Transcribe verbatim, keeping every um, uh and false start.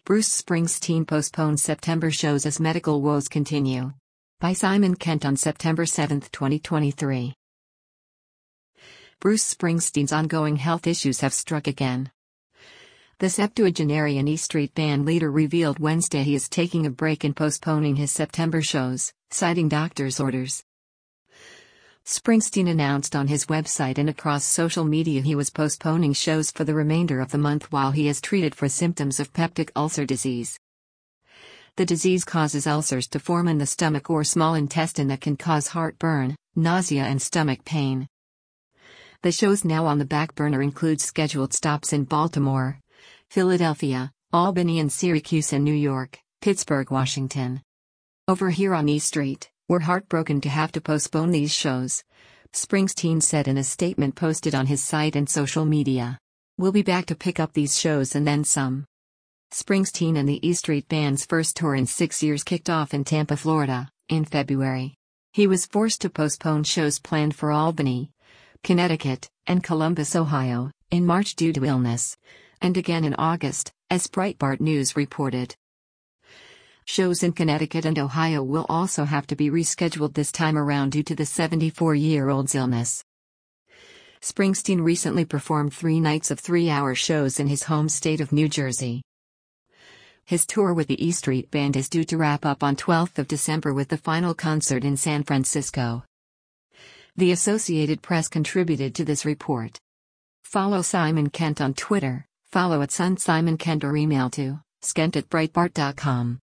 Bruce Springsteen postpones September shows as medical woes continue. By Simon Kent on September seventh, twenty twenty-three. Bruce Springsteen's ongoing health issues have struck again. The septuagenarian E Street Band leader revealed Wednesday he is taking a break and postponing his September shows, citing doctor's orders. Springsteen announced on his website and across social media he was postponing shows for the remainder of the month while he is treated for symptoms of peptic ulcer disease. The disease causes ulcers to form in the stomach or small intestine that can cause heartburn, nausea and stomach pain. The shows now on the back burner include scheduled stops in Baltimore, Philadelphia, Albany and Syracuse and New York, Pittsburgh, Washington. Over here on E Street, we're heartbroken to have to postpone these shows, Springsteen said in a statement posted on his site and social media. We'll be back to pick up these shows and then some. Springsteen and the E Street Band's first tour in six years kicked off in Tampa, Florida, in February. He was forced to postpone shows planned for Albany, Connecticut, and Columbus, Ohio, in March due to illness, and again in August, as Breitbart News reported. Shows in Connecticut and Ohio will also have to be rescheduled this time around due to the seventy-four-year-old's illness. Springsteen recently performed three nights of three-hour shows in his home state of New Jersey. His tour with the E Street Band is due to wrap up on twelfth of December with the final concert in San Francisco. The Associated Press contributed to this report. Follow Simon Kent on Twitter, follow at Sun Simon Kent or email to skent at breitbart dot com.